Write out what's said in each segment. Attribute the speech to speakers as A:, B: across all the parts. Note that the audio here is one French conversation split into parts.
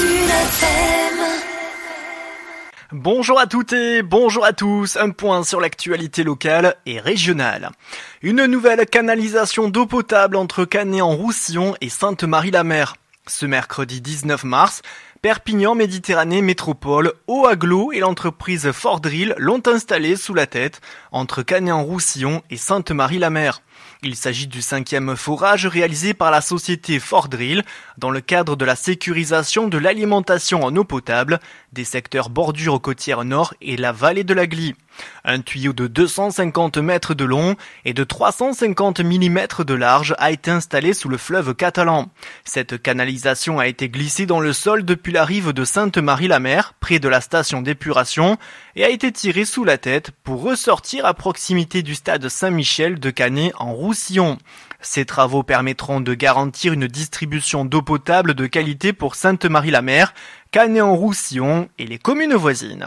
A: Sud FM.
B: Bonjour à toutes et bonjour à tous, un point sur l'actualité locale et régionale. Une nouvelle canalisation d'eau potable entre Canet-en-Roussillon et Sainte-Marie-la-Mer. Ce mercredi 19 mars, Perpignan Méditerranée Métropole, Eau-Agglo et l'entreprise Fordrill l'ont installée sous la tête entre Canet-en-Roussillon et Sainte-Marie-la-Mer. Il s'agit du 5e forage réalisé par la société Fordrill dans le cadre de la sécurisation de l'alimentation en eau potable des secteurs bordures côtières nord et la vallée de la Glie. Un tuyau de 250 mètres de long et de 350 mm de large a été installé sous le fleuve catalan. Cette canalisation a été glissée dans le sol depuis la rive de Sainte-Marie-la-Mer, près de la station d'épuration, et a été tirée sous la tête pour ressortir à proximité du stade Saint-Michel de Canet-en-Roussillon. Ces travaux permettront de garantir une distribution d'eau potable de qualité pour Sainte-Marie-la-Mer, Canet-en-Roussillon et les communes voisines.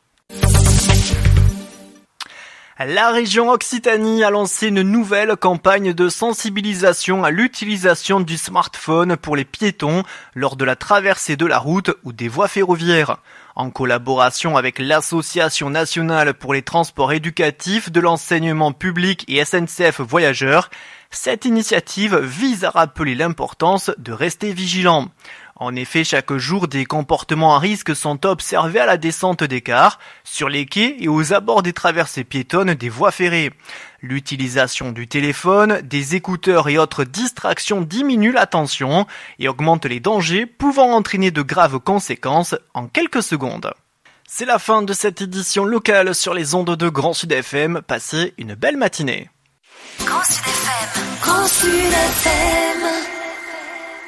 B: La région Occitanie a lancé une nouvelle campagne de sensibilisation à l'utilisation du smartphone pour les piétons lors de la traversée de la route ou des voies ferroviaires. En collaboration avec l'Association nationale pour les transports éducatifs de l'enseignement public et SNCF Voyageurs, cette initiative vise à rappeler l'importance de rester vigilant. En effet, chaque jour, des comportements à risque sont observés à la descente des cars, sur les quais et aux abords des traversées piétonnes des voies ferrées. L'utilisation du téléphone, des écouteurs et autres distractions diminue l'attention et augmente les dangers pouvant entraîner de graves conséquences en quelques secondes. C'est la fin de cette édition locale sur les ondes de Grand Sud FM. Passez une belle matinée.
A: Grand Sud FM. Grand Sud FM.